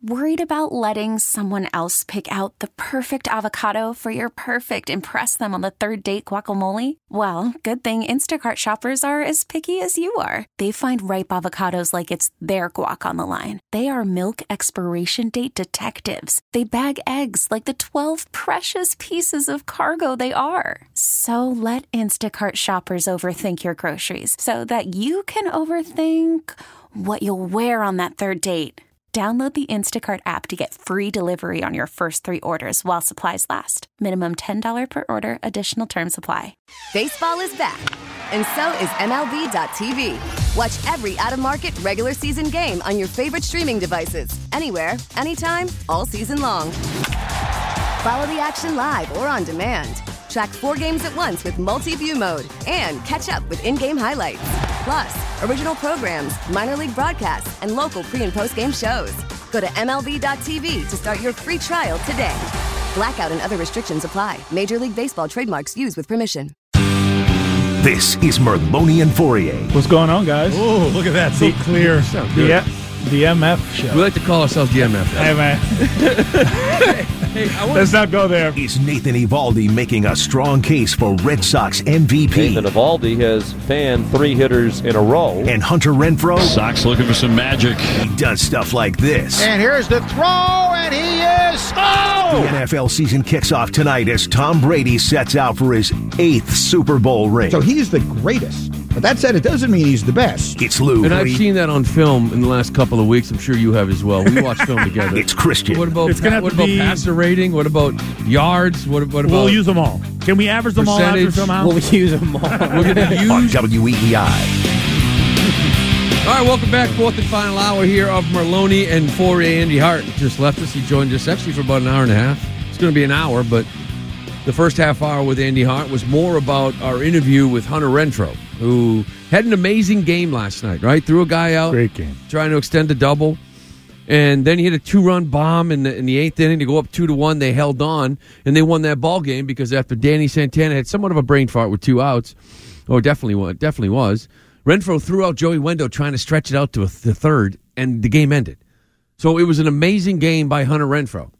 Worried about letting someone else pick out the perfect avocado for your perfect impress them on the third date guacamole? Well, good thing Instacart shoppers are as picky as you are. They find ripe avocados like it's their guac on the line. They are milk expiration date detectives. They bag eggs like the 12 precious pieces of cargo they are. So let Instacart shoppers overthink your groceries so that you can overthink what you'll wear on that third date. Download the Instacart app to get free delivery on your first 3 orders while supplies last. Minimum $10 per order. Additional terms apply. Baseball is back, and so is MLB.tv. Watch every out-of-market regular season game on your favorite streaming devices. Anywhere, anytime, all season long. Follow the action live or on demand. Track 4 games at once with multi-view mode and catch up with in-game highlights. Plus, original programs, minor league broadcasts, and local pre- and post-game shows. Go to MLB.tv to start your free trial today. Blackout and other restrictions apply. Major League Baseball trademarks used with permission. This is Merloni and Fourier. What's going on, guys? Oh, look at that. So clear. The MF show. We like to call ourselves the MF. Hey, man. Let's not go there. Is Nathan Eovaldi making a strong case for Red Sox MVP? Nathan Eovaldi has fanned 3 hitters in a row. And Hunter Renfroe? Sox looking for some magic. He does stuff like this. And here's the throw, and he is... The NFL season kicks off tonight as Tom Brady sets out for his 8th Super Bowl ring. So he's the greatest. But that said, it doesn't mean he's the best. It's Lou. And I've seen that on film in the last couple of weeks. I'm sure you have as well. We watch film together. It's Christian. What about passer rating? What about yards? What about... We'll use them all. Can we average them all after somehow? We'll use them all. We're going to use... On WEEI. All right, welcome back. 4th and final hour here of Merloni and Fourier. Andy Hart just left us. He joined us actually for about an hour and a half. It's going to be an hour, but the first half hour with Andy Hart was more about our interview with Hunter Renfroe, who had an amazing game last night, right? Threw a guy out. Great game. Trying to extend a double. And then he hit a 2-run bomb in the 8th inning to go up 2-1. They held on, and they won that ball game because after Danny Santana had somewhat of a brain fart with 2 outs, or definitely was, Renfroe threw out Joey Wendo trying to stretch it out to the third, and the game ended. So it was an amazing game by Hunter Renfroe.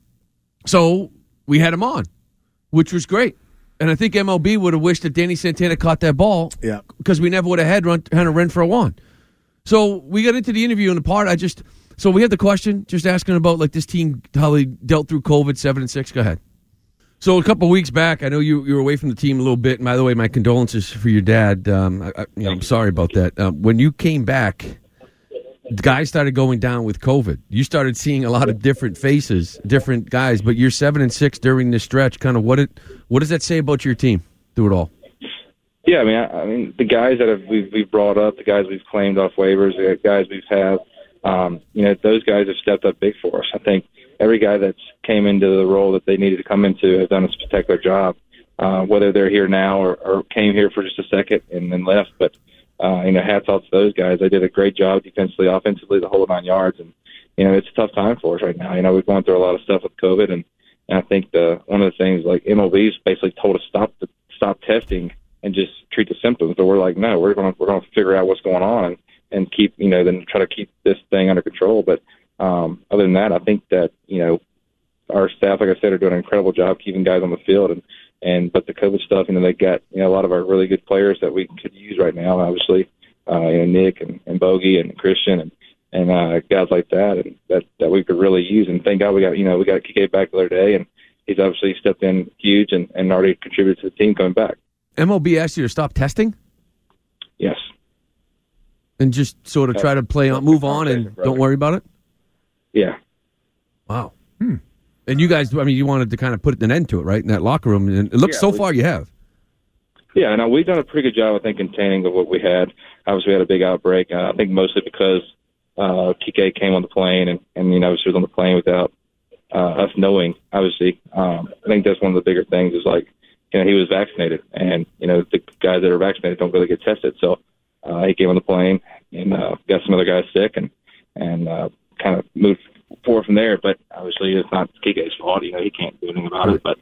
So we had him on, which was great. And I think MLB would have wished that Danny Santana caught that ball because we never would have had Hunter Renfroe on. So we got into the interview in the part. So we had the question, just asking about like this team, how they dealt through COVID, 7-6. Go ahead. So a couple of weeks back, I know you were away from the team a little bit. And by the way, my condolences for your dad. I'm sorry about that. When you came back, the guys started going down with COVID. You started seeing a lot of different faces, different guys. But you're 7-6 during this stretch. Kind of what does that say about your team through it all? Yeah, I mean, the guys that we've brought up, the guys we've claimed off waivers, the guys we've had, those guys have stepped up big for us. I think every guy that's came into the role that they needed to come into has done a spectacular job, whether they're here now or came here for just a second and then left. But, hats off to those guys. They did a great job defensively, offensively, the whole 9 yards. And, it's a tough time for us right now. We've gone through a lot of stuff with COVID. And I think one of the things, like MLB's basically told us stop testing and just treat the symptoms. But we're like, no, we're going to figure out what's going on and keep, then try to keep this thing under control. But other than that, I think that, our staff, like I said, are doing an incredible job keeping guys on the field. But the COVID stuff, they got, a lot of our really good players that we could use right now, obviously, Nick and Bogey and Christian and guys like that, and that we could really use. And thank God we got Kike back the other day, and he's obviously stepped in huge and already contributed to the team coming back. MLB asked you to stop testing? Yes. And just sort of try to move on and don't worry about it? Yeah. Wow. And you guys, you wanted to kind of put an end to it, right, in that locker room. And it looks so far you have. Yeah, no, we've done a pretty good job, I think, containing of what we had. Obviously, we had a big outbreak. I think mostly because Kike came on the plane and obviously was on the plane without us knowing, obviously. I think that's one of the bigger things is, like, he was vaccinated. And, the guys that are vaccinated don't really get tested. So he came on the plane and got some other guys sick and kind of moved forward from there. But obviously it's not Kike's fault. He can't do anything about it. But,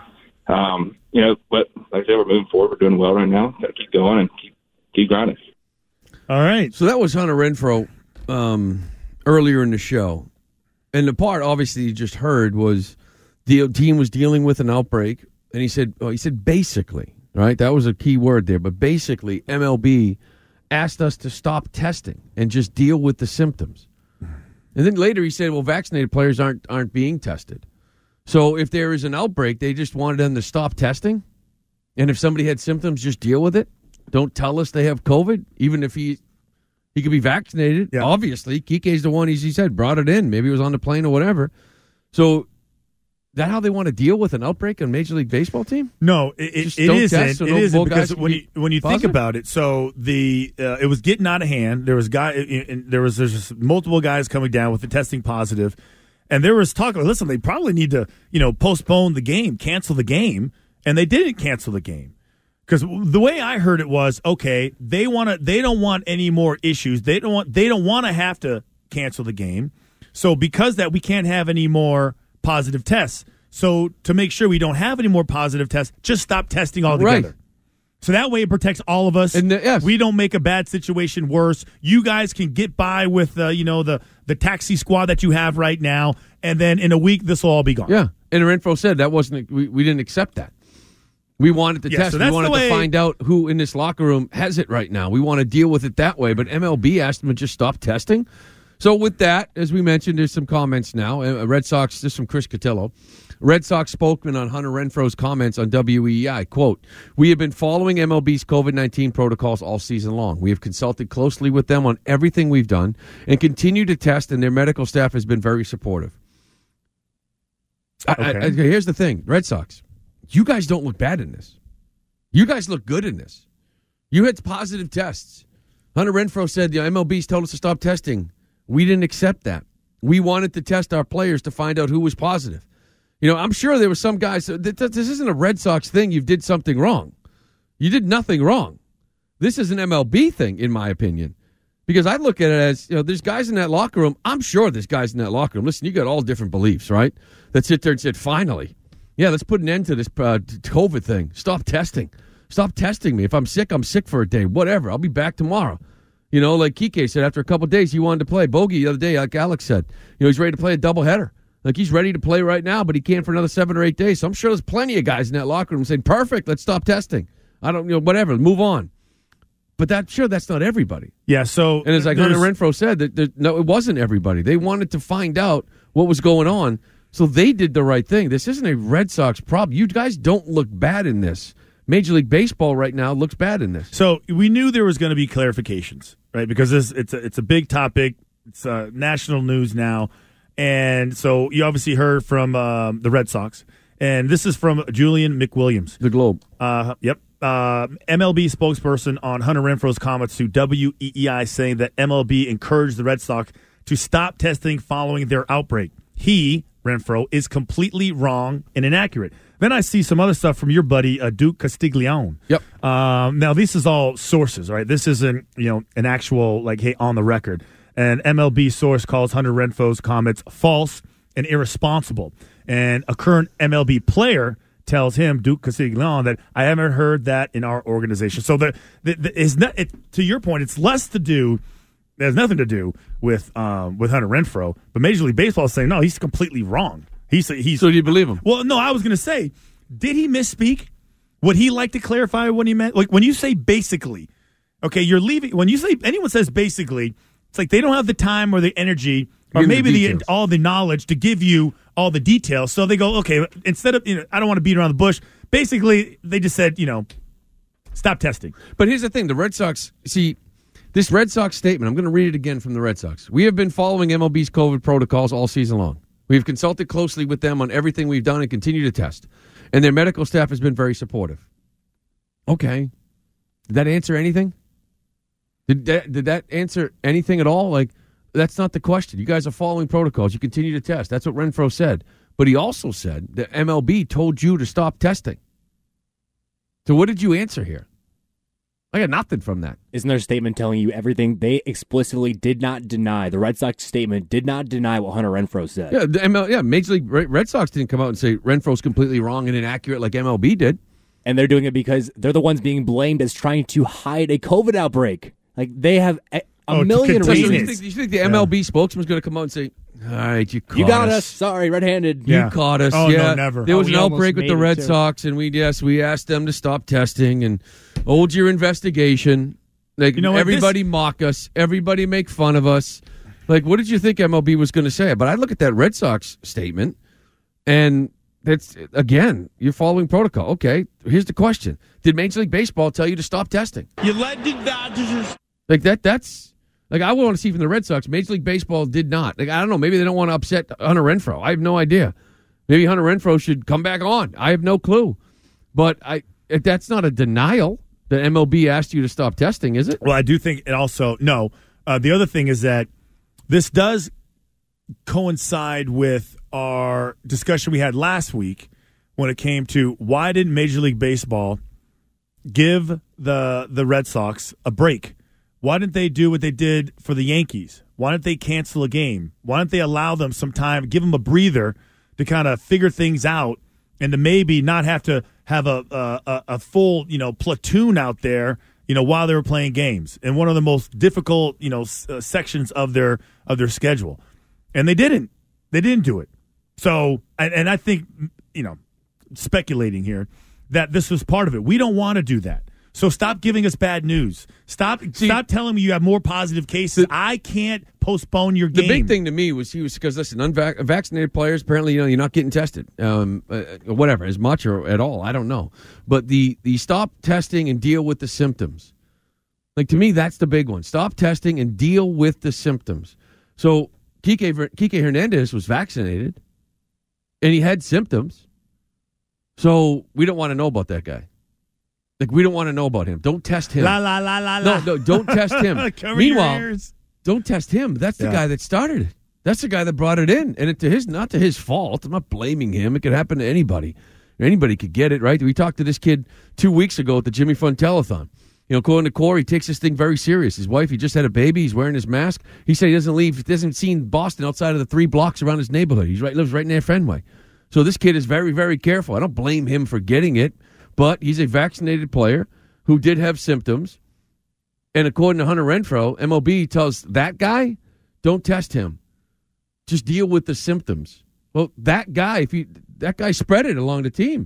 but like I said, we're moving forward. We're doing well right now. Got to keep going and keep grinding. All right. So that was Hunter Renfroe earlier in the show. And the part, obviously, you just heard was the team was dealing with an outbreak, and he said basically, right? That was a key word there, but basically, MLB asked us to stop testing and just deal with the symptoms. And then later he said, well, vaccinated players aren't being tested. So if there is an outbreak, they just wanted them to stop testing, and if somebody had symptoms, just deal with it. Don't tell us they have COVID, even if he could be vaccinated. Yeah. Obviously, Kike's the one, he said, brought it in. Maybe he was on the plane or whatever. So, that how they want to deal with an outbreak on Major League Baseball team? No, it isn't. It isn't because when you think about it, so it was getting out of hand. There was there's multiple guys coming down with the testing positive, and there was talk. Listen, they probably need to postpone the game, cancel the game, and they didn't cancel the game. Because the way I heard it was, okay, they don't want any more issues. They don't want to have to cancel the game. So because that, we can't have any more positive tests. So to make sure we don't have any more positive tests, just stop testing altogether. Right. So that way it protects all of us. Yes. We don't make a bad situation worse. You guys can get by with the taxi squad that you have right now, and then in a week this will all be gone. Yeah, and Renfroe said that wasn't. We didn't accept that. We wanted to test. So we wanted to find out who in this locker room has it right now. We want to deal with it that way. But MLB asked them to just stop testing. So with that, as we mentioned, there's some comments now. Red Sox, this is from Chris Cotillo. Red Sox spokesman on Hunter Renfroe's comments on WEEI, quote, "We have been following MLB's COVID-19 protocols all season long. We have consulted closely with them on everything we've done and continue to test, and their medical staff has been very supportive." Okay. Here's the thing, Red Sox. You guys don't look bad in this. You guys look good in this. You had positive tests. Hunter Renfroe said the MLB's told us to stop testing. We didn't accept that. We wanted to test our players to find out who was positive. I'm sure there were some guys. This isn't a Red Sox thing. You did something wrong. You did nothing wrong. This is an MLB thing, in my opinion. Because I look at it as, there's guys in that locker room. I'm sure there's guys in that locker room. Listen, you got all different beliefs, right? That sit there and said, finally. Yeah, let's put an end to this COVID thing. Stop testing. Stop testing me. If I'm sick for a day. Whatever. I'll be back tomorrow. Like Kike said, after a couple of days, he wanted to play. Bogey the other day, like Alex said, he's ready to play a doubleheader. Like he's ready to play right now, but he can't for another 7 or 8 days. So I'm sure there's plenty of guys in that locker room saying, perfect, let's stop testing. I don't, whatever, move on. But that's not everybody. Yeah, so. And it's like Hunter Renfroe said, no, it wasn't everybody. They wanted to find out what was going on. So they did the right thing. This isn't a Red Sox problem. You guys don't look bad in this. Major League Baseball right now looks bad in this. So we knew there was going to be clarifications, right? Because it's a big topic. It's national news now. And so you obviously heard from the Red Sox. And this is from Julian McWilliams. The Globe. Yep. MLB spokesperson on Hunter Renfroe's comments to WEEI saying that MLB encouraged the Red Sox to stop testing following their outbreak. He, Renfroe, is completely wrong and inaccurate. Then I see some other stuff from your buddy, Duke Castiglione. Yep. Now, this is all sources, right? This isn't, an actual, hey, on the record. An MLB source calls Hunter Renfroe's comments false and irresponsible. And a current MLB player tells him, Duke Castiglione, that I haven't heard that in our organization. So to your point, it's less to do. It has nothing to do with Hunter Renfroe, but Major League Baseball is saying no, he's completely wrong. He's so do you believe him? Well, no, I was going to say, did he misspeak? Would he like to clarify what he meant? Like when you say basically, okay, you're leaving. When you say anyone says basically, it's like they don't have the time or the energy or maybe all the knowledge to give you all the details. So they go, okay, instead of I don't want to beat around the bush. Basically, they just said stop testing. But here's the thing: the Red Sox see. This Red Sox statement, I'm going to read it again from the Red Sox. We have been following MLB's COVID protocols all season long. We have consulted closely with them on everything we've done and continue to test. And their medical staff has been very supportive. Okay. Did that answer anything? Did that answer anything at all? Like, that's not the question. You guys are following protocols. You continue to test. That's what Renfroe said. But he also said that MLB told you to stop testing. So what did you answer here? I got nothing from that. Isn't there a statement telling you everything? They explicitly did not deny. The Red Sox statement did not deny what Hunter Renfroe said. Yeah, Major League Red Sox didn't come out and say Renfroe's completely wrong and inaccurate like MLB did. And they're doing it because they're the ones being blamed as trying to hide a COVID outbreak. Like, they have a million reasons. You think the MLB spokesman's going to come out and say, All right, you got us. Sorry, red-handed. You caught us. Oh, yeah. no, never. There was an outbreak with the Red too. Sox, and we asked them to stop testing and hold your investigation. Like, You know what, everybody mock us. Everybody make fun of us. Like, what did you think MLB was going to say? But I look at that Red Sox statement, and that's, again, you're following protocol. Okay, here's the question. Did Major League Baseball tell you to stop testing? You let the Dodgers... Like, that's... Like, I want to see from the Red Sox, Major League Baseball did not. Like, I don't know. Maybe they don't want to upset Hunter Renfroe. I have no idea. Maybe Hunter Renfroe should come back on. I have no clue. But that's not a denial that MLB asked you to stop testing, is it? Well, I do think it also, no. The other thing is that this does coincide with our discussion we had last week when it came to why didn't Major League Baseball give the Red Sox a break? Why didn't they do what they did for the Yankees? Why didn't they cancel a game? Why didn't they allow them some time, give them a breather to kind of figure things out and to maybe not have to have a full, platoon out there, while they were playing games in one of the most difficult, sections of their schedule. And they didn't. They didn't do it. So, and I think, speculating here, that this was part of it. We don't want to do that. So stop giving us bad news. Stop telling me you have more positive cases. I can't postpone your game. The big thing to me was because, listen, unvaccinated players, apparently, you're not getting tested, whatever, as much or at all. I don't know. But the stop testing and deal with the symptoms. Like, to me, that's the big one. Stop testing and deal with the symptoms. So Kike Hernandez was vaccinated, and he had symptoms. So we don't want to know about that guy. Like, we don't want to know about him. Don't test him. No, don't test him. Meanwhile, don't test him. That's the guy that started it. That's the guy that brought it in. And not to his fault. I'm not blaming him. It could happen to anybody. Anybody could get it, right? We talked to this kid 2 weeks ago at the Jimmy Fund Telethon. According to Corey, he takes this thing very serious. His wife, he just had a baby. He's wearing his mask. He said he doesn't leave. He hasn't seen Boston outside of the 3 blocks around his neighborhood. He lives right near Fenway. So this kid is very, very careful. I don't blame him for getting it. But he's a vaccinated player who did have symptoms. And according to Hunter Renfroe, MLB tells that guy, don't test him. Just deal with the symptoms. Well, that guy spread it along the team.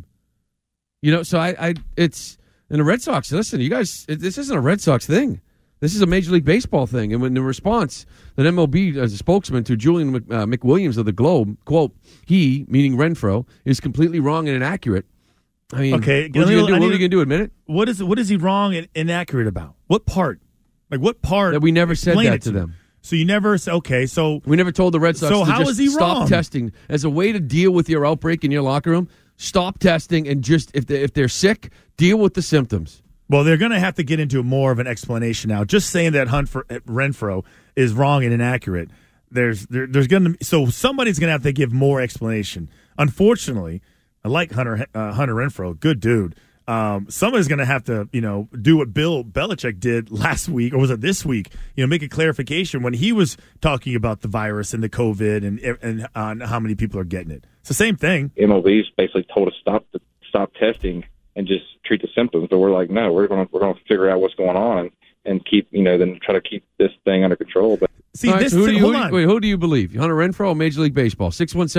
So it's in the Red Sox. Listen, you guys, this isn't a Red Sox thing. This is a Major League Baseball thing. And when the response that MLB, as a spokesman to Julian McWilliams of the Globe, quote, he, meaning Renfroe, is completely wrong and inaccurate. I mean, okay, what are you going to do? Admit it? What is he wrong and inaccurate about? What part? Like, what part? That we never said that to them. So you never said, okay, so... We never told the Red Sox to just stop wrong? Testing. As a way to deal with your outbreak in your locker room, stop testing and just, if they're sick, deal with the symptoms. Well, they're going to have to get into more of an explanation now. Just saying that Renfroe is wrong and inaccurate, there's going to... So somebody's going to have to give more explanation. Unfortunately... I like Hunter Renfroe, good dude. Somebody's going to have to, do what Bill Belichick did last week, or was it this week? Make a clarification when he was talking about the virus and the COVID and on how many people are getting it. It's the same thing. MLB's basically told us stop testing and just treat the symptoms, but we're like, no, we're going to figure out what's going on and keep, then try to keep this thing under control. But see, right, who do you believe? Hunter Renfroe or Major League Baseball?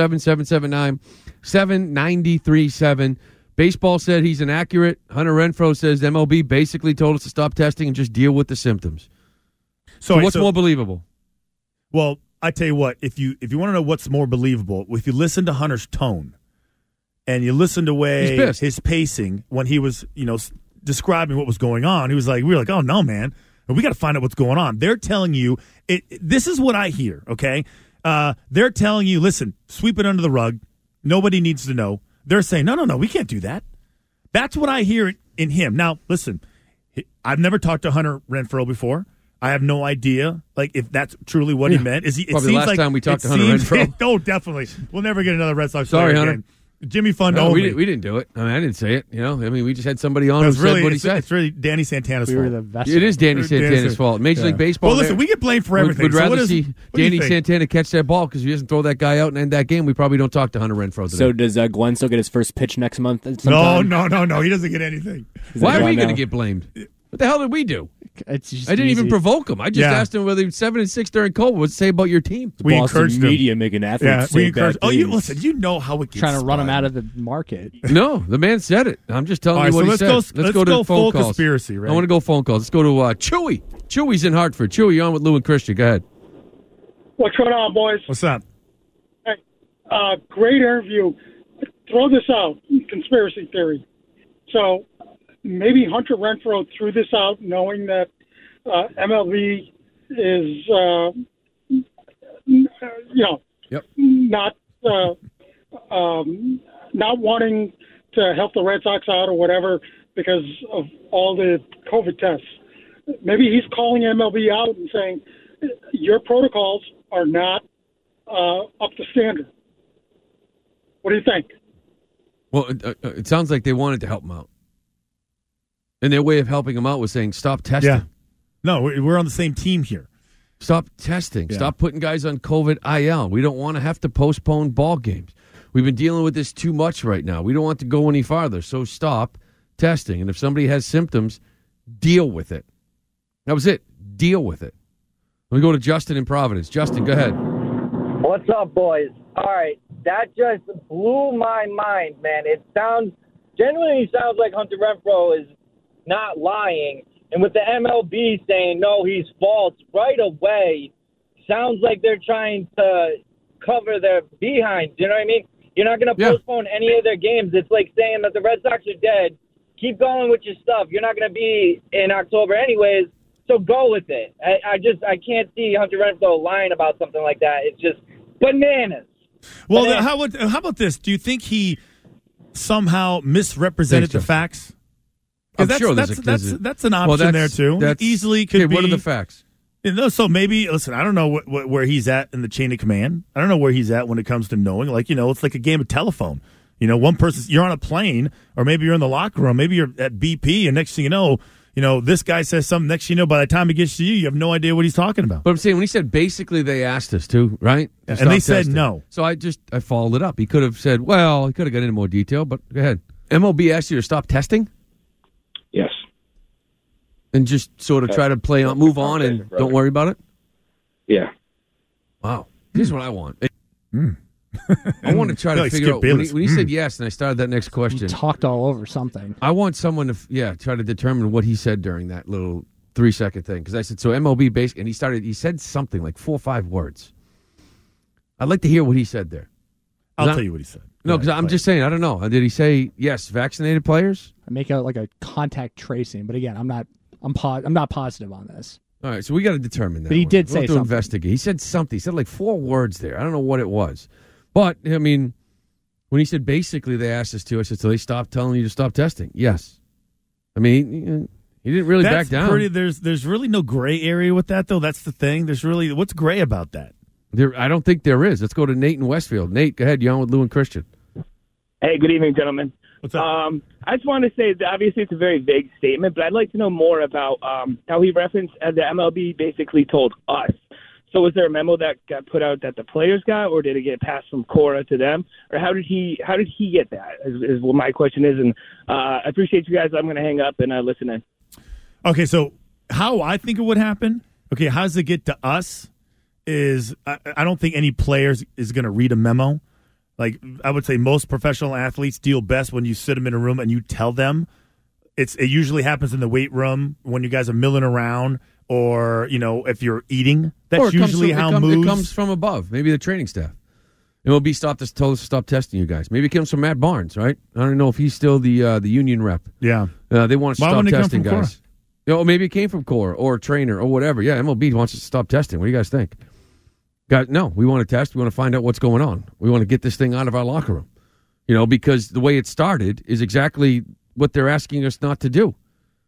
617-779-7937. Baseball said he's inaccurate. Hunter Renfroe says MLB basically told us to stop testing and just deal with the symptoms. So what's more believable? Well, I tell you what, if you want to know what's more believable, if you listen to Hunter's tone and you listen to his pacing when he was, describing what was going on, we were like, oh no, man. We got to find out what's going on. They're telling you, this is what I hear, okay? They're telling you, listen, sweep it under the rug. Nobody needs to know. They're saying, no, we can't do that. That's what I hear in him. Now, listen, I've never talked to Hunter Renfroe before. I have no idea, if that's truly what he meant. Probably the last time we talked to Hunter Renfroe. Oh, definitely. We'll never get another Red Sox player Hunter. Again. Jimmy Fund no, only. we didn't do it. I didn't say it. We just had somebody on who said what he said. It's really Danny Santana's fault. It is Danny Santana's fault. Major League Baseball. Well, listen, we get blamed for everything. Would rather see Danny Santana catch that ball because if he doesn't throw that guy out and end that game, we probably don't talk to Hunter Renfroe today. So does Glenn still get his first pitch next month? No. He doesn't get anything. Why are we going to get blamed? What the hell did we do? It's just I didn't easy. even provoke him. I just asked him whether he was 7-6 during COVID. What's it say about your team? We encouraged media making athletes say bad things. Oh, listen, you know how it gets trying to run him out of the market. No, the man said it. I'm just telling you what he said. Let's go to phone calls. Conspiracy, right? I want to go phone calls. Let's go to Chewy. Chewy's in Hartford. Chewy, you're on with Lou and Christian. Go ahead. What's going on, boys? What's up? Hey, great interview. Throw this out, conspiracy theory. So maybe Hunter Renfroe threw this out knowing that MLB is, not wanting to help the Red Sox out or whatever because of all the COVID tests. Maybe he's calling MLB out and saying, your protocols are not up to standard. What do you think? Well, it sounds like they wanted to help him out. And their way of helping him out was saying, stop testing. Yeah. No, we're on the same team here. Stop testing. Yeah. Stop putting guys on COVID IL. We don't want to have to postpone ball games. We've been dealing with this too much right now. We don't want to go any farther. So stop testing. And if somebody has symptoms, deal with it. That was it. Deal with it. Let me go to Justin in Providence. Justin, go ahead. What's up, boys? All right. That just blew my mind, man. It genuinely sounds like Hunter Renfroe is not lying. And with the MLB saying, no, he's false right away, sounds like they're trying to cover their behinds. You know what I mean? You're not going to postpone any of their games. It's like saying that the Red Sox are dead. Keep going with your stuff. You're not going to be in October anyways, so go with it. I can't see Hunter Renfroe lying about something like that. It's just bananas. Well, how about this? Do you think he somehow misrepresented the facts? I'm sure that's an option there too. That easily could be. What are the facts? So maybe, listen, I don't know where he's at in the chain of command. I don't know where he's at when it comes to knowing. It's like a game of telephone. One person, you're on a plane, or maybe you're in the locker room, maybe you're at BP, and next thing you know, this guy says something. Next thing you know, by the time he gets to you, you have no idea what he's talking about. But I'm saying when he said basically they asked us to, right? And they said no. So I followed it up. He could have said, well, he could have got into more detail, but go ahead. MLB asked you to stop testing? Yes. And just sort of try to move on and don't worry about it? Yeah. Wow. Here's what I want. I want to try to figure out, when he said yes and I started that next question. He talked all over something. I want someone to, try to determine what he said during that little 3-second thing. Because I said, so MLB basic, and he said something like 4 or 5 words. I'd like to hear what he said there. I'll tell you what he said. No, because I'm just saying, I don't know. Did he say, yes, vaccinated players? I make out like a contact tracing, but again, I'm not positive on this. All right, so we got to determine that. But he did say something. Investigate. He said something. He said like 4 words there. I don't know what it was. But, I mean, when he said basically they asked us to, I said, so they stopped telling you to stop testing? Yes. I mean, he didn't really back down. There's really no gray area with that, though. That's the thing. What's gray about that? I don't think there is. Let's go to Nate in Westfield. Nate, go ahead. You're on with Lou and Christian. Hey, good evening, gentlemen. What's up? I just want to say that obviously it's a very vague statement, but I'd like to know more about how he referenced the MLB basically told us. So was there a memo that got put out that the players got, or did it get passed from Cora to them, or how did he get that? Is what my question is, and I appreciate you guys. I'm going to hang up and listen in. Okay, so how I think it would happen. Okay, how does it get to us? Is I don't think any players is going to read a memo. Like, I would say most professional athletes deal best when you sit them in a room and you tell them. It usually happens in the weight room when you guys are milling around, or if you're eating. That's usually how it moves. It comes from above. Maybe the training staff. MLB told us to stop testing you guys. Maybe it comes from Matt Barnes, right? I don't know if he's still the union rep. Yeah, they want us to stop testing guys. Maybe it came from Cora or a trainer or whatever. Yeah, MLB wants us to stop testing. What do you guys think? Guys, no, we want to test. We want to find out what's going on. We want to get this thing out of our locker room. Because the way it started is exactly what they're asking us not to do.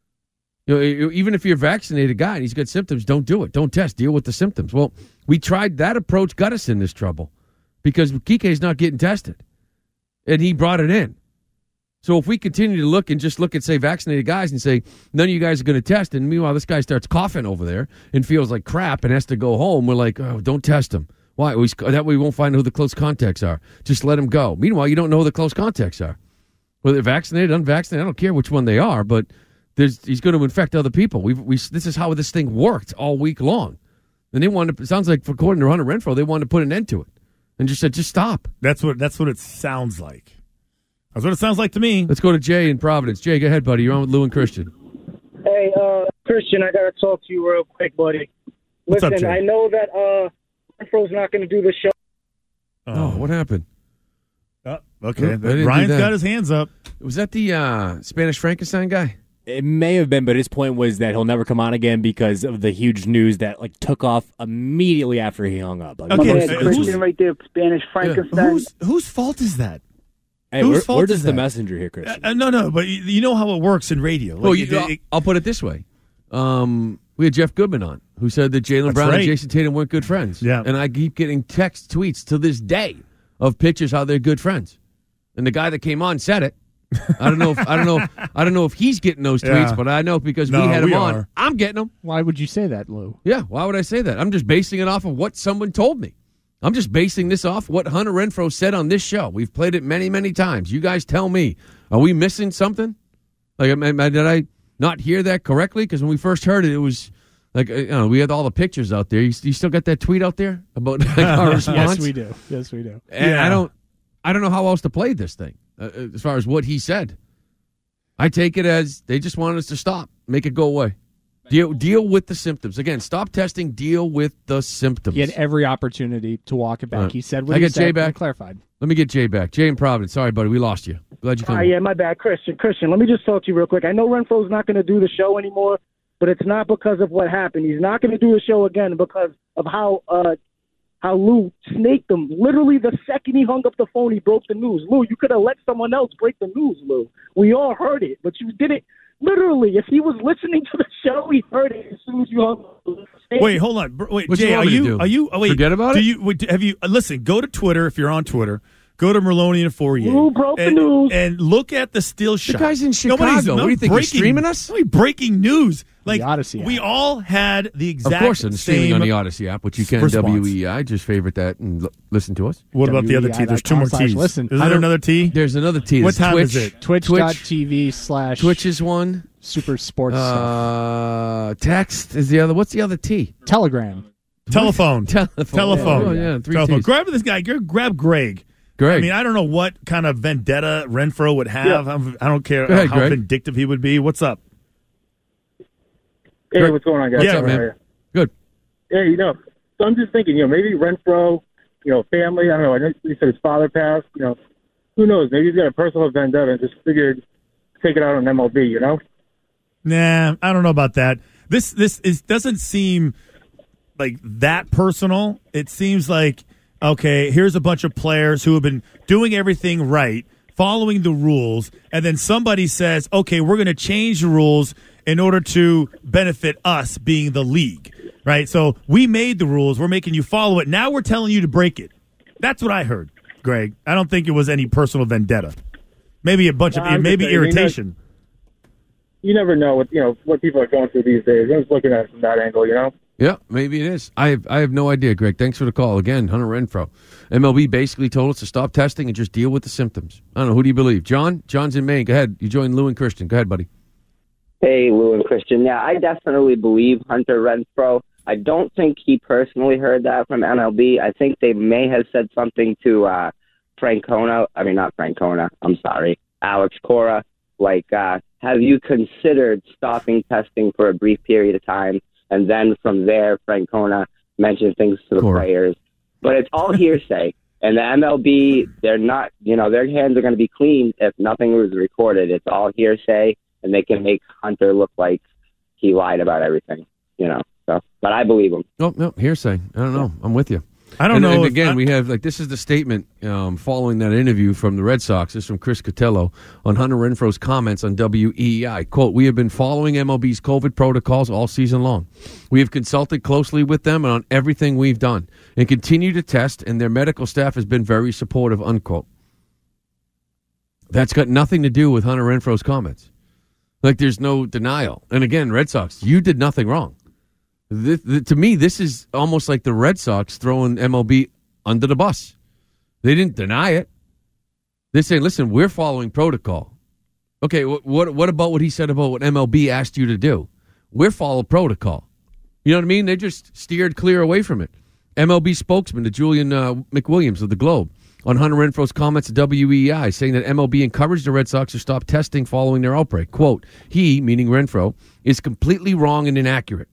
Even if you're a vaccinated guy and he's got symptoms, don't do it. Don't test. Deal with the symptoms. Well, we tried that approach, got us in this trouble because Kike's not getting tested, and he brought it in. So if we continue to look and just look at, say, vaccinated guys and say, none of you guys are going to test, and meanwhile this guy starts coughing over there and feels like crap and has to go home, we're like, oh, don't test him. Why? That way we won't find who the close contacts are. Just let him go. Meanwhile, you don't know who the close contacts are. Whether they're vaccinated, unvaccinated, I don't care which one they are, but he's going to infect other people. This is how this thing worked all week long. And they wanted to, it sounds like, according to Hunter Renfrow, they wanted to put an end to it and just said, just stop. That's what it sounds like. That's what it sounds like to me. Let's go to Jay in Providence. Jay, go ahead, buddy. You're on with Lou and Christian. Hey, Christian, I got to talk to you real quick, buddy. What's Listen, up, Jay? I know that Renfro's not going to do the show. Oh, what happened? Okay, Ryan's got his hands up. Was that the Spanish Frankenstein guy? It may have been, but his point was that he'll never come on again because of the huge news that took off immediately after he hung up. Christian right there, Spanish Frankenstein. Whose fault is that? Hey, we're just the messenger here, Christian. No, but you know how it works in radio. I'll put it this way. We had Jeff Goodman on, who said that Jaylen Brown and Jason Tatum weren't good friends. Yeah. And I keep getting tweets to this day of pictures how they're good friends. And the guy that came on said it. I don't know if he's getting those tweets, but I know because we had him on. I'm getting them. Why would you say that, Lou? Yeah, why would I say that? I'm just basing it off of what someone told me. I'm just basing this off what Hunter Renfrow said on this show. We've played it many, many times. You guys tell me, are we missing something? Did I not hear that correctly? Because when we first heard it, it was we had all the pictures out there. You still got that tweet out there about our response? Yes, we do. And I don't know how else to play this thing as far as what he said. I take it as they just wanted us to stop, make it go away. Deal with the symptoms. Again, stop testing, deal with the symptoms. He had every opportunity to walk it back. He said what I he get said Jay back. and clarified. Let me get Jay back. Jay in Providence. Sorry, buddy, we lost you. Glad you came. Yeah, my bad. Christian, let me just talk to you real quick. I know Renfro's not going to do the show anymore, but it's not because of what happened. He's not going to do the show again because of how Lou snaked him. Literally, the second he hung up the phone, he broke the news. Lou, you could have let someone else break the news, Lou. We all heard it, but you did it. Literally, if he was listening to the show, he heard it as soon as you hung up. Wait, hold on. Wait, what Jay, are you forget about it? Have you listen? Go to Twitter if you're on Twitter. Go to Merloni and Fourier. Lou broke the news and look at the still shot. The guy's in Chicago. What do you think? He's streaming us? Breaking news. The Odyssey app. We all had the exact Of course, it's streaming same on the Odyssey app, which you can response. WEI. Just favorite that and listen to us. What about the other T? There's two more T's. Listen. Is there another T? There's another T. What time is it? Twitch.tv/ Twitch is one. Super Sports Text is the other. What's the other T? Telegram. Telephone. Telephone. Oh, yeah, three Telephone. Ts. Grab this guy. Grab Greg. I mean, I don't know what kind of vendetta Renfrow would have. Yeah. I don't care ahead, how Greg. vindictive he would be. What's up? Hey, what's going on, guys? What's up, man? Good. Hey, so I'm just thinking, maybe Renfrow, family, I don't know, I know he said his father passed, who knows? Maybe he's got a personal vendetta and just figured to take it out on MLB, Nah, I don't know about that. This doesn't seem like that personal. It seems like, okay, here's a bunch of players who have been doing everything right, following the rules, and then somebody says, okay, we're going to change the rules in order to benefit us being the league, right? So we made the rules. We're making you follow it. Now we're telling you to break it. That's what I heard, Greg. I don't think it was any personal vendetta. Maybe a bunch of irritation. You never know what people are going through these days. I'm just looking at it from that angle, Yeah, maybe it is. I have no idea, Greg. Thanks for the call. Again, Hunter Renfrow. MLB basically told us to stop testing and just deal with the symptoms. I don't know. Who do you believe? John? John's in Maine. Go ahead. You join Lou and Christian. Go ahead, buddy. Hey, Lou and Christian. Yeah, I definitely believe Hunter Renfrow. I don't think he personally heard that from MLB. I think they may have said something to Alex Cora, like, have you considered stopping testing for a brief period of time? And then from there, Francona mentioned things to the players. But it's all hearsay. And the MLB, they're not, their hands are going to be clean if nothing was recorded. It's all hearsay, and they can make Hunter look like he lied about everything, So, but I believe him. Oh, no, hearsay. I don't know. I'm with you. I don't know. And again, we have, this is the statement following that interview from the Red Sox. This is from Chris Cotillo on Hunter Renfrow's comments on WEEI. Quote, we have been following MLB's COVID protocols all season long. We have consulted closely with them on everything we've done and continue to test, and their medical staff has been very supportive, unquote. That's got nothing to do with Hunter Renfrow's comments. There's no denial. And again, Red Sox, you did nothing wrong. To me, this is almost like the Red Sox throwing MLB under the bus. They didn't deny it. They say, listen, we're following protocol. Okay, what about what he said about what MLB asked you to do? We're follow protocol. You know what I mean? They just steered clear away from it. MLB spokesman to Julian McWilliams of the Globe on Hunter Renfro's comments at WEEI, saying that MLB encouraged the Red Sox to stop testing following their outbreak. Quote, he, meaning Renfro, is completely wrong and inaccurate.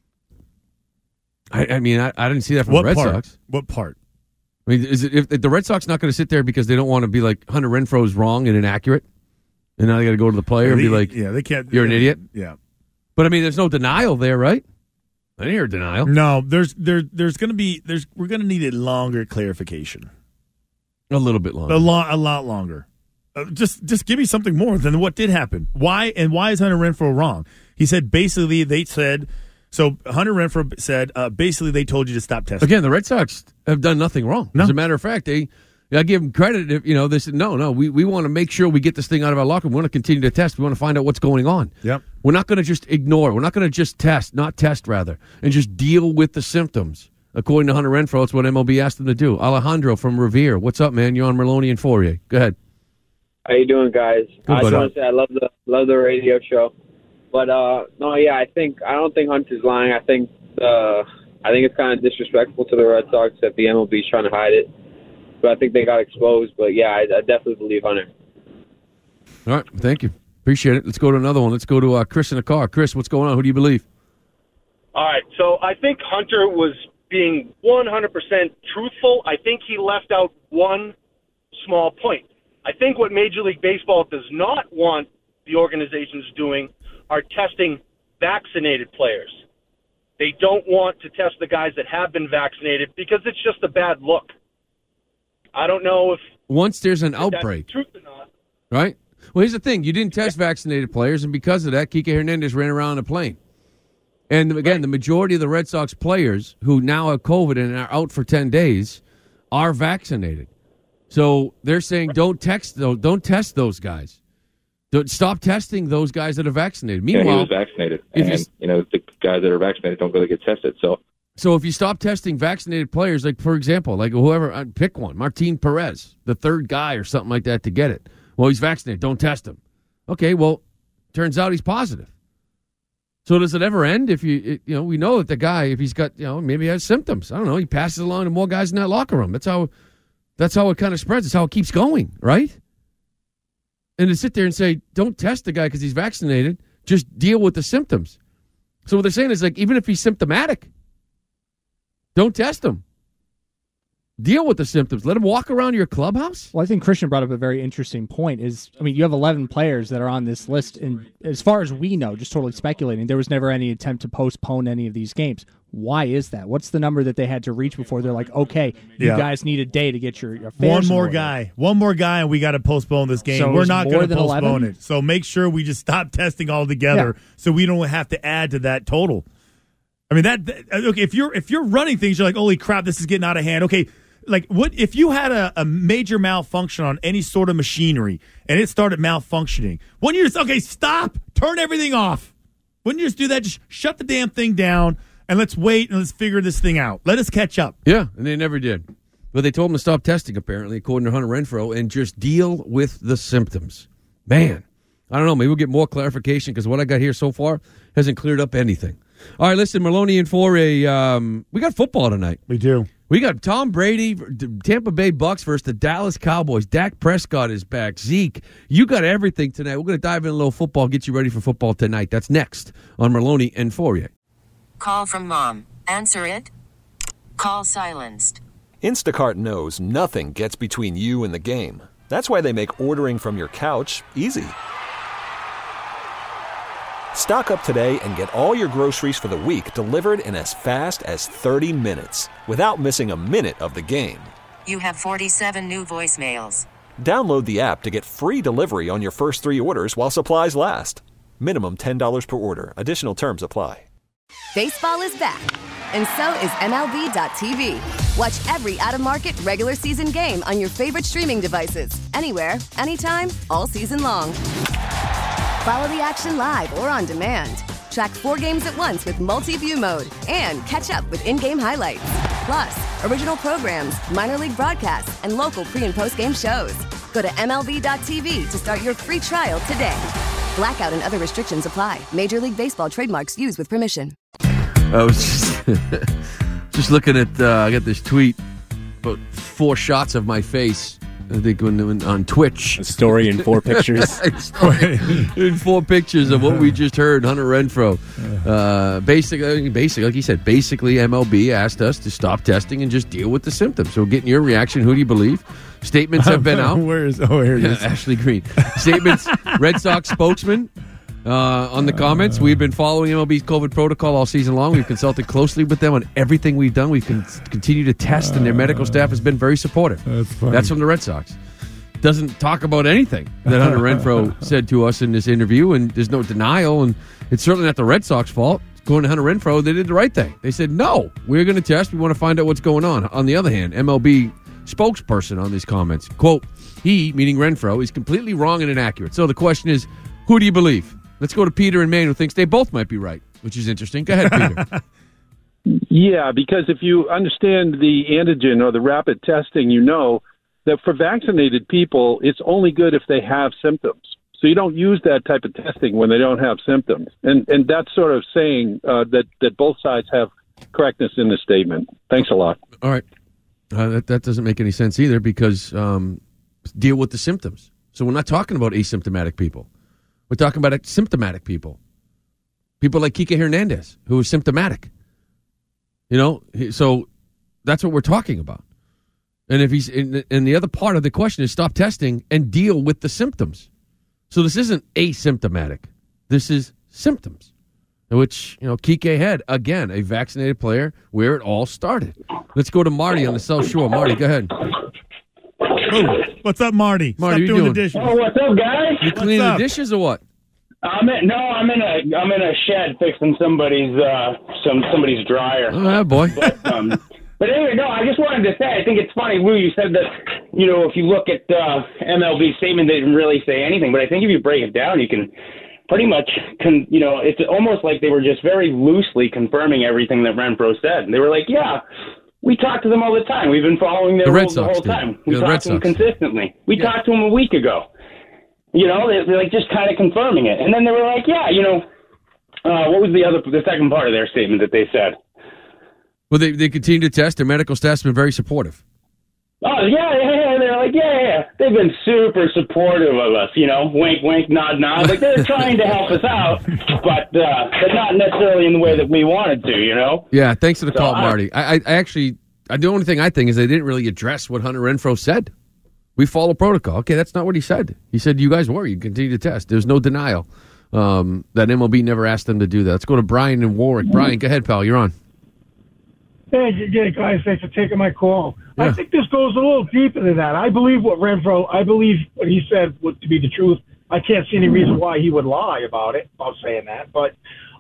I mean, I didn't see that from the Red Sox. What part? I mean, is it if the Red Sox not going to sit there because they don't want to be like Hunter Renfro's wrong and inaccurate, and now they got to go to the player and be like, they can't. You're an idiot. Yeah, but I mean, there's no denial there, right? I didn't hear denial. No, there's going to be we're going to need a longer clarification. A little bit longer. A lot longer. Just give me something more than what did happen. Why is Hunter Renfro wrong? He said basically they said. So Hunter Renfro said, basically, they told you to stop testing. Again, the Red Sox have done nothing wrong. No. As a matter of fact, I give them credit. If, they said, no, we want to make sure we get this thing out of our locker room. We want to continue to test. We want to find out what's going on. Yep. We're not going to just ignore. We're not going to just not test, rather, and just deal with the symptoms. According to Hunter Renfro, it's what MLB asked them to do. Alejandro from Revere. What's up, man? You're on Merloni and Fourier. Go ahead. How you doing, guys? Good, I just want to say I love the radio show. But, I don't think Hunter's lying. I think it's kind of disrespectful to the Red Sox that the MLB is trying to hide it. But I think they got exposed. But, I definitely believe Hunter. All right. Thank you. Appreciate it. Let's go to another one. Let's go to Chris in the car. Chris, what's going on? Who do you believe? All right. So I think Hunter was being 100% truthful. I think he left out one small point. I think what Major League Baseball does not want the organizations doing are testing vaccinated players. They don't want to test the guys that have been vaccinated because it's just a bad look. I don't know if once there's an outbreak, that's the truth or not. Right? Well, here's the thing: you didn't test vaccinated players, and because of that, Kike Hernandez ran around in a plane. And again, the majority of the Red Sox players who now have COVID and are out for 10 days are vaccinated. So they're saying don't test those guys. Stop testing those guys that are vaccinated. Meanwhile, he was vaccinated, and the guys that are vaccinated don't go to get tested. So if you stop testing vaccinated players, like for example, like whoever, pick one, Martin Perez, the third guy or something like that to get it. Well, he's vaccinated. Don't test him. Okay, well, turns out he's positive. So does it ever end if we know that the guy, if he's got, maybe he has symptoms. I don't know. He passes along to more guys in that locker room. That's how it kind of spreads. That's how it keeps going, right? And to sit there and say, don't test the guy because he's vaccinated, just deal with the symptoms. So what they're saying is, like, even if he's symptomatic, don't test him. Deal with the symptoms. Let him walk around your clubhouse. Well, I think Christian brought up a very interesting point. You have 11 players that are on this list, and as far as we know, just totally speculating, there was never any attempt to postpone any of these games. Why is that? What's the number that they had to reach before they're like, okay, you guys need a day to get your affairs One more guy, and we got to postpone this game. So we're not going to postpone 11? it. So make sure we just stop testing altogether so we don't have to add to that total. I mean, okay, if you're running things, you're like, holy crap, this is getting out of hand. Okay, like what if you had a major malfunction on any sort of machinery and it started malfunctioning? Wouldn't you just, stop, turn everything off? Wouldn't you just do that? Just shut the damn thing down and let's wait and let's figure this thing out. Let us catch up. Yeah, and they never did. But they told him to stop testing, apparently, according to Hunter Renfro, and just deal with the symptoms. Man, I don't know. Maybe we'll get more clarification because what I got here so far hasn't cleared up anything. All right, listen, Merloni and Fourier, we got football tonight. We do. We got Tom Brady, Tampa Bay Bucks versus the Dallas Cowboys. Dak Prescott is back. Zeke, you got everything tonight. We're going to dive in a little football, get you ready for football tonight. That's next on Merloni and Fourier. Call from mom. Answer it. Call silenced. Instacart knows nothing gets between you and the game. That's why they make ordering from your couch easy. Stock up today and get all your groceries for the week delivered in as fast as 30 minutes without missing a minute of the game. You have 47 new voicemails. Download the app to get free delivery on your first 3 orders while supplies last. Minimum $10 per order. Additional terms apply. Baseball is back, and so is MLB.tv. Watch every out-of-market regular season game on your favorite streaming devices, anywhere, anytime, all season long. Follow the action live or on demand. Track 4 games at once with multi-view mode and catch up with in-game highlights. Plus, original programs, minor league broadcasts, and local pre- and post-game shows. Go to MLB.tv to start your free trial today. Blackout and other restrictions apply. Major League Baseball trademarks used with permission. I was just looking at, I got this tweet, about 4 shots of my face. I think when on Twitch. A story in 4 pictures. In 4 pictures of what we just heard, Hunter Renfroe. Basically, like you said, basically MLB asked us to stop testing and just deal with the symptoms. So getting your reaction, who do you believe? Statements have been out. Here it is. Ashley Green. Statements, Red Sox spokesman. On the comments, we've been following MLB's COVID protocol all season long. We've consulted closely with them on everything we've done. We've continued to test, and their medical staff has been very supportive. That's from the Red Sox. Doesn't talk about anything that Hunter Renfroe said to us in this interview, and there's no denial, and it's certainly not the Red Sox fault. Going to Hunter Renfroe, they did the right thing. They said, no, we're going to test. We want to find out what's going on. On the other hand, MLB spokesperson on these comments, quote, he, meaning Renfroe, is completely wrong and inaccurate. So the question is, who do you believe? Let's go to Peter in Maine, who thinks they both might be right, which is interesting. Go ahead, Peter. Yeah, because if you understand the antigen or the rapid testing, you know that for vaccinated people, it's only good if they have symptoms. So you don't use that type of testing when they don't have symptoms. And that's sort of saying that both sides have correctness in the statement. Thanks a lot. All right. That doesn't make any sense either because deal with the symptoms. So we're not talking about asymptomatic people. We're talking about symptomatic people. People like Kike Hernandez, who is symptomatic. You know, so that's what we're talking about. And if he's and the other part of the question is stop testing and deal with the symptoms. So this isn't asymptomatic. This is symptoms, which, you know, Kike had, again, a vaccinated player where it all started. Let's go to Marty on the South Shore. Marty, go ahead. Oh, what's up, Marty? Marty, Stop doing the dishes. Oh, what's up, guys? You cleaning the dishes or what? I'm in a shed fixing somebody's dryer. Oh, boy. But anyway, no, I just wanted to say, I think it's funny, Lou, you said that, you know, if you look at MLB's statement, they didn't really say anything. But I think if you break it down, you can pretty much, you know, it's almost like they were just very loosely confirming everything that Renfroe said. They were like, yeah, we talk to them all the time. We've been following their rules the whole time. We talk to them consistently. We talked to them a week ago. You know, they're like just kind of confirming it. And then they were like, yeah, you know, what was the second part of their statement that they said? Well, they continue to test. Their medical staff's been very supportive. Oh, yeah. They're like, yeah. They've been super supportive of us, you know, wink, wink, nod, nod. Like, they're trying to help us out, but not necessarily in the way that we wanted to, you know? Yeah, thanks for the call, Marty. I actually, the only thing I think is they didn't really address what Hunter Renfroe said. We follow protocol. Okay, that's not what he said. He said, you guys were. You continue to test. There's no denial that MLB never asked them to do that. Let's go to Brian in Warwick. Brian, go ahead, pal. You're on. Hey, guys, thanks for taking my call. Yeah. I think this goes a little deeper than that. I believe what he said to be the truth. I can't see any reason why he would lie about saying that. But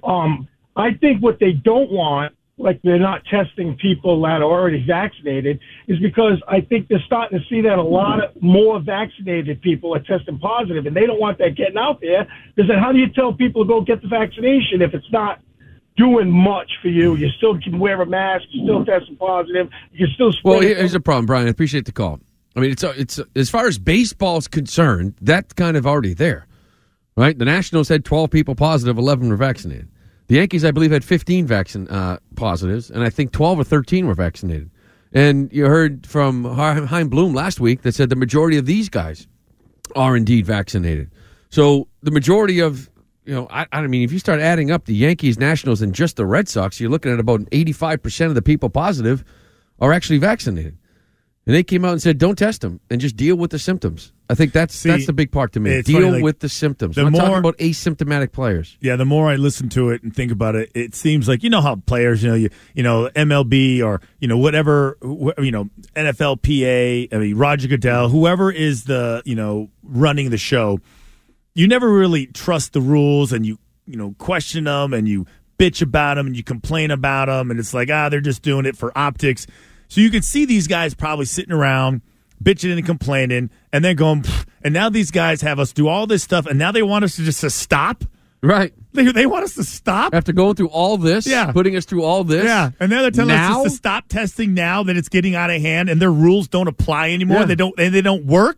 I think what they don't want, like they're not testing people that are already vaccinated, is because I think they're starting to see that a lot of more vaccinated people are testing positive, and they don't want that getting out there. Because then how do you tell people to go get the vaccination if it's not doing much for you? You still can wear a mask, you're still testing positive, you can still spread. Well, here's the problem, Brian. I appreciate the call. I mean, it's as far as baseball's concerned, that's kind of already there, right? The Nationals had 12 people positive, 11 were vaccinated. The Yankees, I believe, had 15 positives, and I think 12 or 13 were vaccinated. And you heard from Chaim Bloom last week that said the majority of these guys are indeed vaccinated. So the majority of, you know, I mean, if you start adding up the Yankees, Nationals, and just the Red Sox, you're looking at about 85% of the people positive are actually vaccinated. And they came out and said, don't test them and just deal with the symptoms. I think that's the big part to me. Deal with the symptoms. I'm talking about asymptomatic players. Yeah, the more I listen to it and think about it, it seems like, you know how players, you know MLB or, you know, whatever, you know, NFLPA, I mean, Roger Goodell, whoever is the, you know, running the show, you never really trust the rules, and you know, question them, and you bitch about them, and you complain about them, and it's like, they're just doing it for optics. So you can see these guys probably sitting around bitching and complaining, and then going, pfft, and now these guys have us do all this stuff, and now they want us to stop? Right. They want us to stop? After going through all this, putting us through all this. Yeah, and now they're telling us to stop testing now that it's getting out of hand, and their rules don't apply anymore. Yeah. They don't work.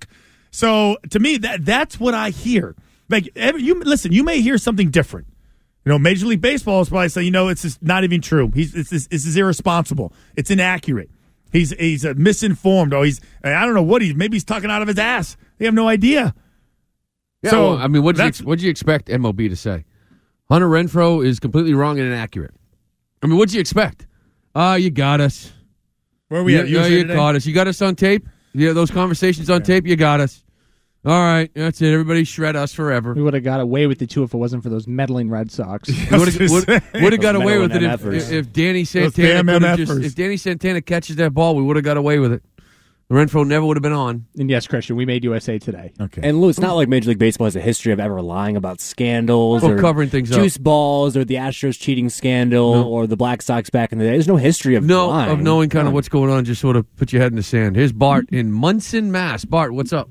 So to me, that's what I hear. Like, you may hear something different. Major League Baseball is probably saying, it's just not even true. This is irresponsible. It's inaccurate. He's misinformed. I don't know maybe he's talking out of his ass. They have no idea. Yeah, so, what did you expect MLB to say? Hunter Renfroe is completely wrong and inaccurate. What did you expect? You got us. Where are we at? You caught us. You got us on tape? Yeah, those conversations on tape? You got us. All right, that's it. Everybody shred us forever. We would have got away with it, too, if it wasn't for those meddling Red Sox. would have got away with it if Danny Santana catches that ball. We would have got away with it. Renfroe never would have been on. And yes, Christian, we made USA Today. Okay. And Lou, it's not like Major League Baseball has a history of ever lying about scandals or covering things juice up. balls or the Astros cheating scandal or the Black Sox back in the day. There's no history of lying. Of knowing kind of what's going on. Just sort of put your head in the sand. Here's Bart in Munson, Mass. Bart, what's up?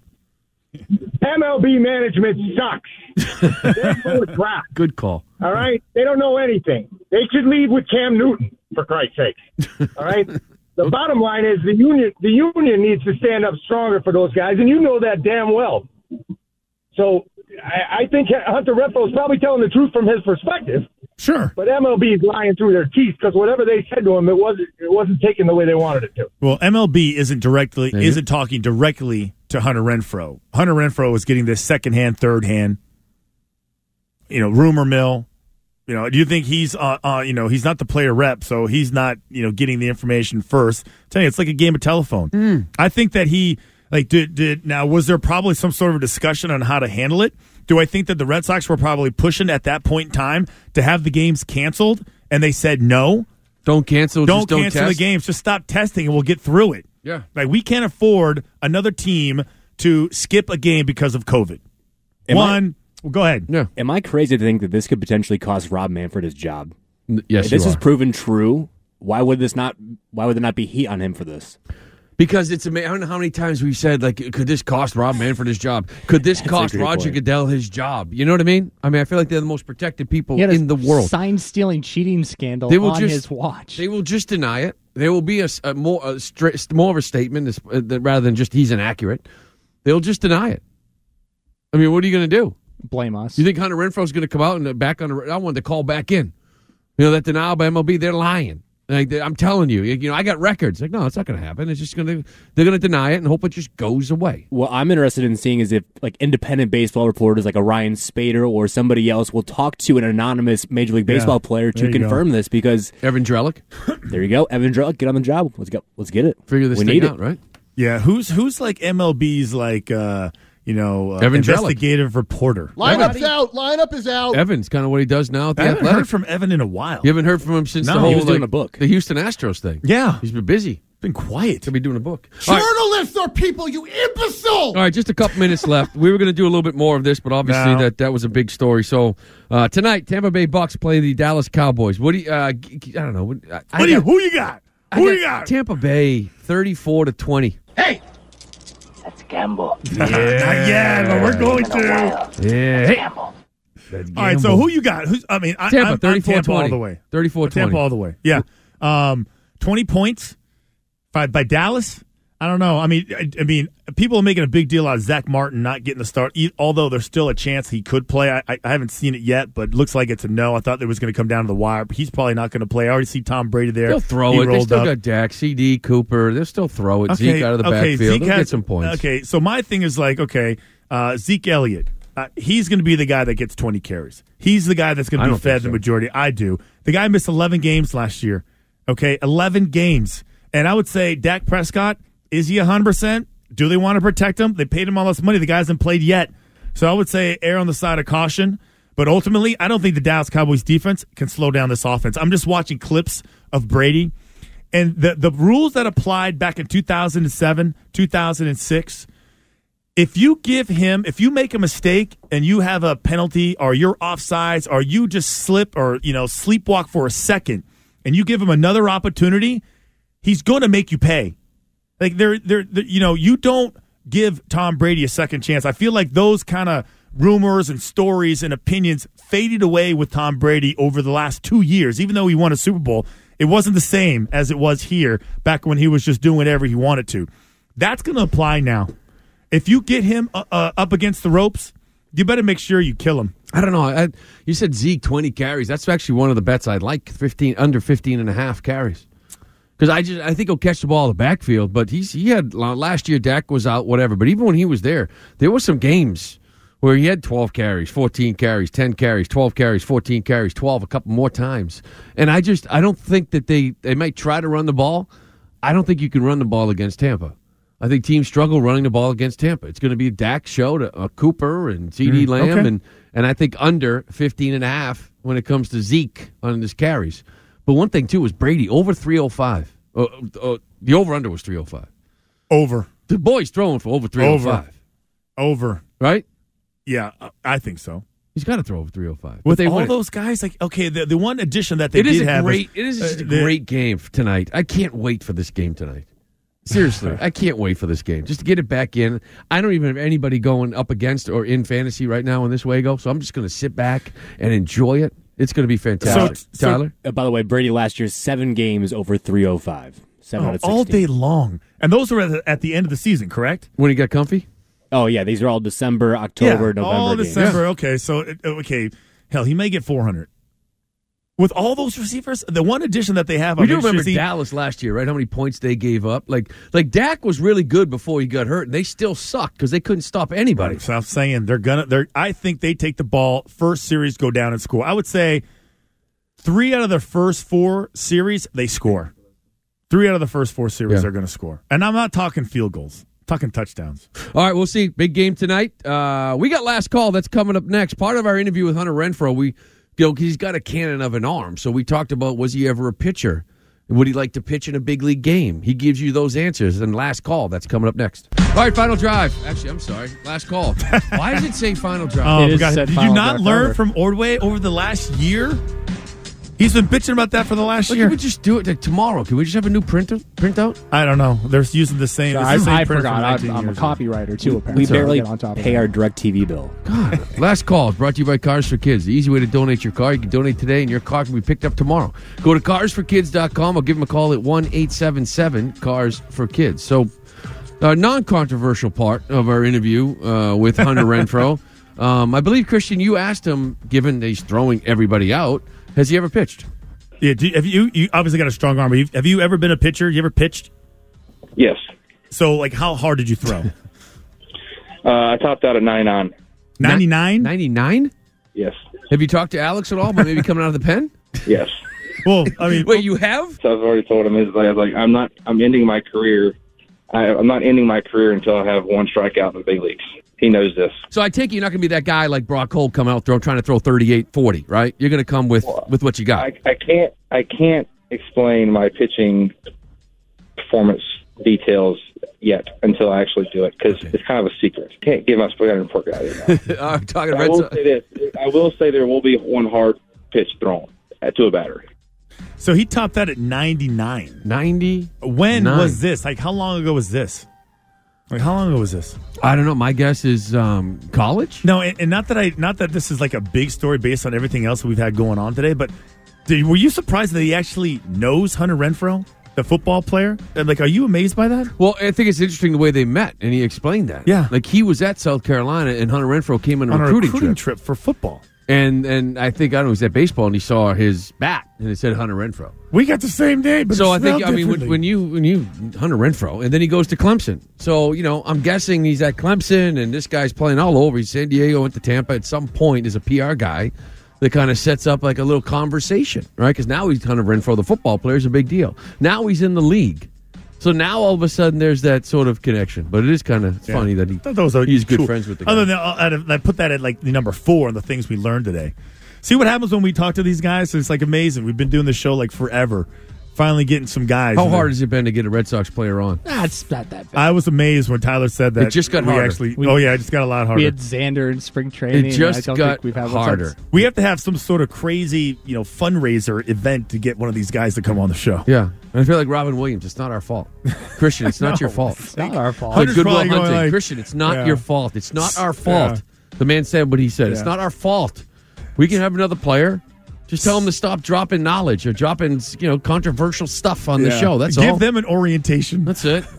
MLB management sucks. They're full of crap. Good call. All right? They don't know anything. They should leave with Cam Newton, for Christ's sake. All right? The bottom line is the union needs to stand up stronger for those guys, and you know that damn well. So I think Hunter Renfroe is probably telling the truth from his perspective. Sure. But MLB is lying through their teeth because whatever they said to him, it wasn't taken the way they wanted it to. Well, MLB isn't talking directly to Hunter Renfroe. Hunter Renfroe is getting this secondhand, third-hand, rumor mill. Do you think he's he's not the player rep, so he's not, getting the information first. I'm telling you, it's like a game of telephone. I think that he now was there probably some sort of a discussion on how to handle it? Do I think that the Red Sox were probably pushing at that point in time to have the games canceled and they said no? Don't cancel the games, just stop testing and we'll get through it. Yeah. We can't afford another team to skip a game because of COVID. Go ahead. Yeah. Am I crazy to think that this could potentially cost Rob Manfred his job? Yes, if this is proven true, why would there not be heat on him for this? Because it's amazing. I don't know how many times we've said, could this cost Rob Manfred his job? Could this cost Roger Goodell his job? You know what I mean? I feel like they're the most protected people in the world. Sign-stealing cheating scandal on his watch. They will just deny it. There will be more of a statement rather than just he's inaccurate. They'll just deny it. What are you going to do? Blame us. You think Hunter Renfroe's going to come out and back on the? I wanted to call back in. That denial by MLB, they're lying. I'm telling you, I got records. No, it's not going to happen. It's just they're going to deny it and hope it just goes away. What I'm interested in seeing is if independent baseball reporters like a Ryan Spader or somebody else will talk to an anonymous Major League Baseball player to confirm this because Evan Drellick. There you go, Evan Drellick, get on the job. Let's get it. Figure this thing out, right? Yeah, who's like MLB's Evan investigative reporter. Lineup's out. Lineup is out. Evan's kind of what he does now at the Athletic. I haven't heard from Evan in a while. You haven't heard from him since the whole he was doing a book. The Houston Astros thing. Yeah. He's been busy. Been quiet. He'll be doing a book. Journalists are people, you imbecile! All right, just a couple minutes left. We were going to do a little bit more of this, but obviously that was a big story. So tonight, Tampa Bay Bucks play the Dallas Cowboys. What do you? I don't know. Who you got? Who you got? Tampa Bay, 34-20. Hey. Let's gamble. Yeah, not yet, but we're going to. Yeah. Hey. Gamble. All right, so who you got? Tampa, 34-20 all the way. 34-20. Tampa all the way. Yeah. 20 points by Dallas. I don't know. I mean, people are making a big deal out of Zach Martin not getting the start, although there's still a chance he could play. I haven't seen it yet, but it looks like it's a no. I thought it was going to come down to the wire, but he's probably not going to play. I already see Tom Brady there. They'll throw it. They still got Dak, CD, Cooper. They'll still throw it. Zeke out of the backfield. They'll get some points. Okay, so my thing is Zeke Elliott. He's going to be the guy that gets 20 carries. He's the guy that's going to be fed the majority. I do. The guy missed 11 games last year. Okay, 11 games. And I would say Dak Prescott, is he 100%? Do they want to protect him? They paid him all this money. The guy hasn't played yet. So I would say err on the side of caution. But ultimately, I don't think the Dallas Cowboys defense can slow down this offense. I'm just watching clips of Brady. And the rules that applied back in 2007, 2006, if you make a mistake and you have a penalty or you're offsides or you just slip or sleepwalk for a second and you give him another opportunity, he's going to make you pay. You don't give Tom Brady a second chance. I feel like those kind of rumors and stories and opinions faded away with Tom Brady over the last 2 years. Even though he won a Super Bowl, it wasn't the same as it was here back when he was just doing whatever he wanted to. That's going to apply now. if you get him up against the ropes, you better make sure you kill him. I don't know. You said Zeke 20 carries. That's actually one of the bets I'd like. Under 15.5 carries. Because I think he'll catch the ball in the backfield. But he had last year. Dak was out, whatever. But even when he was there were some games where he had 12 carries, 14 carries, 10 carries, 12 carries, 14 carries, 12 a couple more times. And I don't think that they might try to run the ball. I don't think you can run the ball against Tampa. I think teams struggle running the ball against Tampa. It's going to be a Dak show to Cooper and CeeDee Lamb, okay. and I think under 15.5 when it comes to Zeke on his carries. But one thing, too, is Brady over 305. The over-under was 305. Over. The boy's throwing for over 305. Over. Right? Yeah, I think so. He's got to throw over 305. With all those guys, like, okay, the one addition that they did have. It is just a great game tonight. I can't wait for this game tonight. Seriously, I can't wait for this game. Just to get it back in. I don't even have anybody going up against or in fantasy right now in this Wago, so I'm just going to sit back and enjoy it. It's going to be fantastic. Tyler? By the way, Brady last year, 7 games over 305. 7 out of 16. All day long. And those were at the end of the season, correct? When he got comfy? Oh, yeah. These are all December, October, November all games. December. Yeah. Okay, so, hell, he may get 400. With all those receivers, the one addition that they have, we do remember Dallas last year, right? How many points they gave up? Like Dak was really good before he got hurt, and they still suck because they couldn't stop anybody. Right, so I'm saying I think they take the ball first series, go down and score. I would say 3 out of their first 4 series they score. 3 out of the first 4 series are going to score, and I'm not talking field goals. I'm talking touchdowns. All right, we'll see. Big game tonight. We got last call. That's coming up next. Part of our interview with Hunter Renfrow, he's got a cannon of an arm. So we talked about, was he ever a pitcher? Would he like to pitch in a big league game? He gives you those answers. And last call, that's coming up next. All right, final drive. Actually, I'm sorry. Last call. Why does it say final drive? Did you not learn from Ordway over the last year? He's been bitching about that for the last year. Can we just do it tomorrow? Can we just have a new printout? I don't know. They're using the same. I forgot. I'm a copywriter too. Apparently, we barely pay our DirecTV bill. God. Last call is brought to you by Cars for Kids. The easy way to donate your car. You can donate today, and your car can be picked up tomorrow. Go to carsforkids.com. I'll give them a call at 1-877-CARS-FOR-KIDS. So, non-controversial part of our interview with Hunter Renfrow. I believe, Christian, you asked him, given that he's throwing everybody out, has he ever pitched? Yeah, have you obviously got a strong arm. Have you ever been a pitcher? You ever pitched? Yes. So, how hard did you throw? I topped out at 99. 99? 99? Yes. Have you talked to Alex at all about maybe coming out of the pen? Yes. Well, I mean, wait, you have? So I've already told him I'm ending my career. I'm not ending my career until I have 1 strikeout in the big leagues. He knows this. So I take it you're not going to be that guy like Brock Holt come out trying to throw 38, 40, right? You're going to come with what you got. I can't explain my pitching performance details yet until I actually do it because it's kind of a secret. Can't give my spaghetti report guy. I'm talking I will say this. I will say there will be 1 hard pitch thrown to a batter. So he topped that at 99. 90. When was this? How long ago was this? How long ago was this? I don't know. My guess is college. No, and not that this is a big story based on everything else that we've had going on today, but were you surprised that he actually knows Hunter Renfrow, the football player? And are you amazed by that? Well, I think it's interesting the way they met, and he explained that. Yeah. He was at South Carolina, and Hunter Renfrow came on a recruiting trip for football. And I think, he was at baseball, and he saw his bat, and it said Hunter Renfrow. We got the same name, but so I think, when you Hunter Renfrow, and then he goes to Clemson. So, I'm guessing he's at Clemson, and this guy's playing all over. He's San Diego, went to Tampa at some point as a PR guy that kind of sets up a little conversation, right? Because now he's Hunter Renfrow, the football player, is a big deal. Now he's in the league. So now all of a sudden there's that sort of connection. But it is kind of funny that he's good friends with the guy. Other than I put that at the number 4 on the things we learned today. See what happens when we talk to these guys? It's amazing. We've been doing this show forever. Finally getting some guys. How hard has it been to get a Red Sox player on? It's not that bad. I was amazed when Tyler said that. It just got harder. It just got a lot harder. We had Xander in spring training. It just got harder. We have to have some sort of crazy, fundraiser event to get one of these guys to come on the show. Yeah. And I feel like Robin Williams. It's not our fault. Christian, it's not your fault. It's not our fault. Goodwill Hunting. Christian, it's not your fault. It's not our fault. Yeah. The man said what he said. Yeah. It's not our fault. We can have another player. Just tell them to stop dropping knowledge or dropping, controversial stuff on the show. That's all. Give them an orientation. That's it.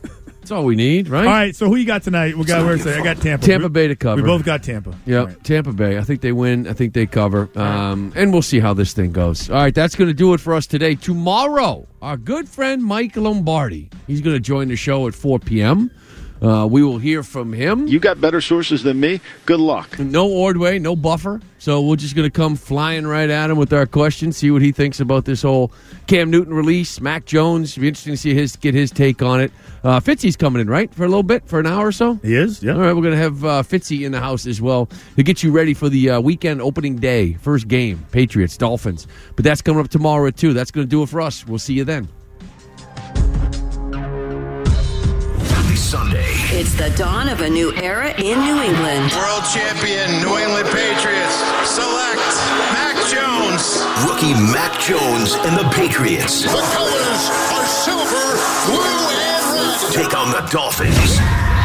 That's all we need, right? All right, so who you got tonight? I got Tampa. Tampa Bay to cover. We both got Tampa. Yeah, right. Tampa Bay. I think they win. I think they cover. And we'll see how this thing goes. All right, that's going to do it for us today. Tomorrow, our good friend Mike Lombardi. He's going to join the show at 4 p.m. We will hear from him. You got better sources than me. Good luck. No Ordway, no buffer. So we're just going to come flying right at him with our questions, see what he thinks about this whole Cam Newton release. Mac Jones, it'll be interesting to see get his take on it. Fitzy's coming in, right, for a little bit, for an hour or so? He is, yeah. All right, we're going to have Fitzy in the house as well to get you ready for the weekend opening day, first game, Patriots, Dolphins. But that's coming up tomorrow at 2. That's going to do it for us. We'll see you then. Sunday. It's the dawn of a new era in New England. World champion New England Patriots select Mac Jones. Rookie Mac Jones and the Patriots. The colors are silver, blue, and red. Take on the Dolphins.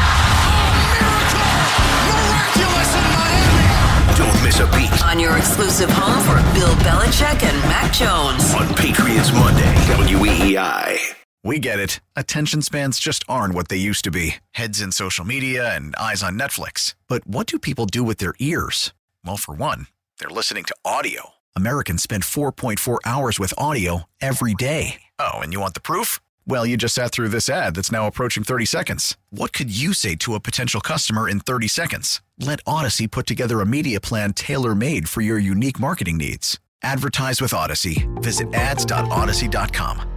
Miraculous in Miami. Don't miss a beat. On your exclusive home for Bill Belichick and Mac Jones. On Patriots Monday, WEEI. We get it. Attention spans just aren't what they used to be. Heads in social media and eyes on Netflix. But what do people do with their ears? Well, for one, they're listening to audio. Americans spend 4.4 hours with audio every day. Oh, and you want the proof? Well, you just sat through this ad that's now approaching 30 seconds. What could you say to a potential customer in 30 seconds? Let Odyssey put together a media plan tailor-made for your unique marketing needs. Advertise with Odyssey. Visit ads.odyssey.com.